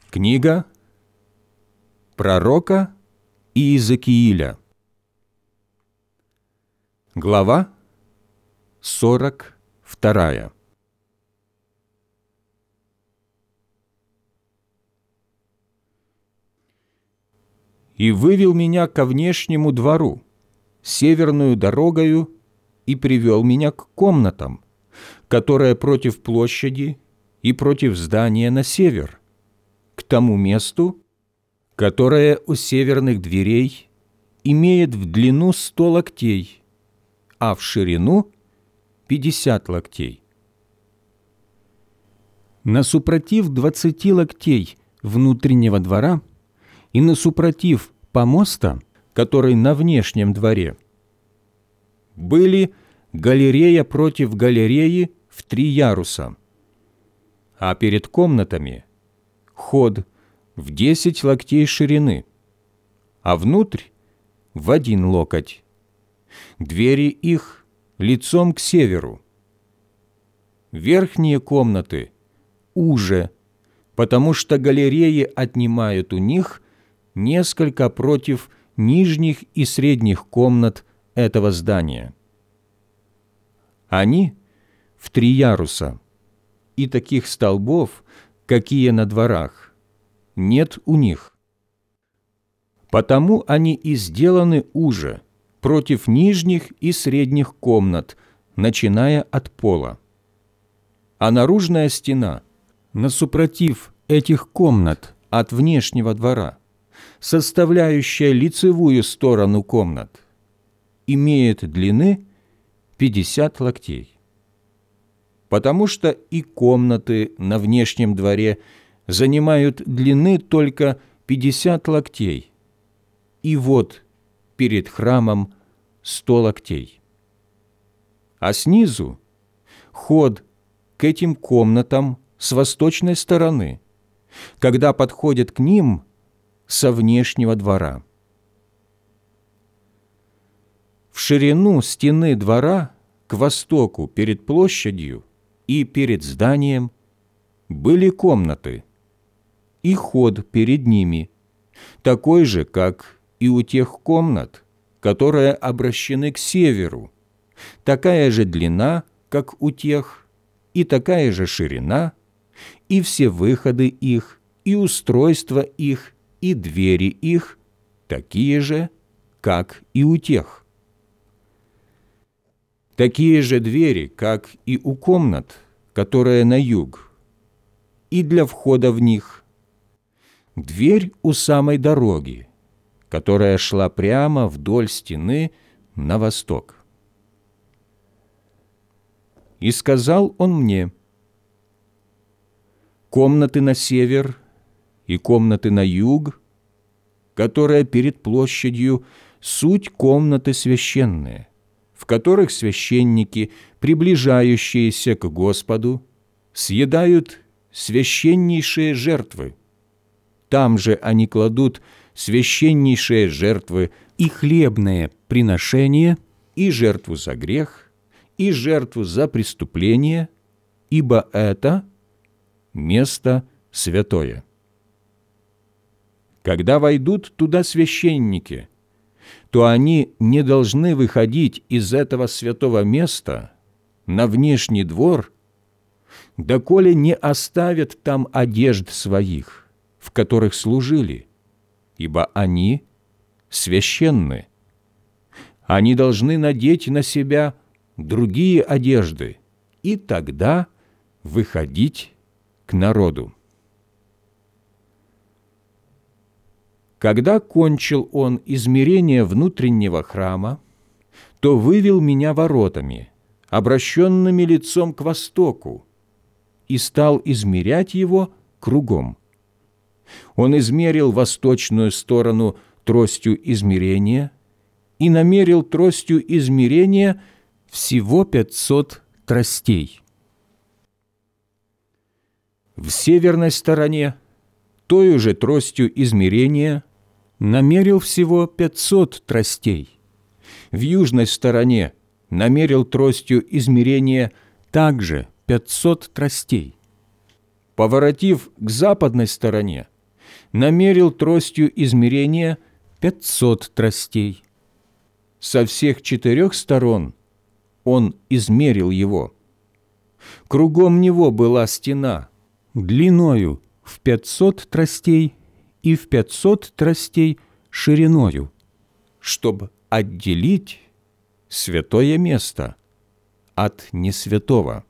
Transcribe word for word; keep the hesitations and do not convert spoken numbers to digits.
Книга пророка Иезекииля, глава сорок вторая. «И вывел меня ко внешнему двору, северную дорогою, и привел меня к комнатам, которая против площади и против здания на север, к тому месту, которое у северных дверей имеет в длину сто локтей, а в ширину пятьдесят локтей. Насупротив двадцати локтей внутреннего двора и насупротив помоста, который на внешнем дворе, были галерея против галереи в три яруса, а перед комнатами ход в десять локтей ширины, а внутрь в один локоть. Двери их лицом к северу. Верхние комнаты уже, потому что галереи отнимают у них несколько против нижних и средних комнат этого здания. Они в три яруса, и таких столбов, какие на дворах, нет у них. Потому они и сделаны уже против нижних и средних комнат, начиная от пола. А наружная стена, насупротив этих комнат от внешнего двора, составляющая лицевую сторону комнат, имеет длины пятьдесят локтей. Потому что и комнаты на внешнем дворе занимают длины только пятьдесят локтей, и вот перед храмом сто локтей. А снизу ход к этим комнатам с восточной стороны, когда подходят к ним со внешнего двора. В ширину стены двора к востоку перед площадью и перед зданием были комнаты, и ход перед ними, такой же, как и у тех комнат, которые обращены к северу, такая же длина, как у тех, и такая же ширина, и все выходы их, и устройство их, и двери их такие же, как и у тех. Такие же двери, как и у комнат, которые на юг, и для входа в них. Дверь у самой дороги, которая шла прямо вдоль стены на восток. И сказал он мне: комнаты на север и комнаты на юг, которые перед площадью, суть комнаты священные, в которых священники, приближающиеся к Господу, съедают священнейшие жертвы. Там же они кладут священнейшие жертвы и хлебные приношения, и жертву за грех, и жертву за преступление, ибо это место святое. Когда войдут туда священники, то они не должны выходить из этого святого места на внешний двор, доколе не оставят там одежд своих, в которых служили, ибо они священны. Они должны надеть на себя другие одежды и тогда выходить к народу. Когда кончил он измерение внутреннего храма, то вывел меня воротами, обращенными лицом к востоку, и стал измерять его кругом. Он измерил восточную сторону тростью измерения и намерил тростью измерения всего пятьсот тростей. В северной стороне тою же тростью измерения намерил всего пятьсот тростей. В южной стороне намерил тростью измерения также пятьсот тростей. Поворотив к западной стороне, намерил тростью измерения пятьсот тростей. Со всех четырех сторон он измерил его. Кругом него была стена, длиною в пятьсот тростей и в пятьсот тростей шириною, чтобы отделить святое место от несвятого.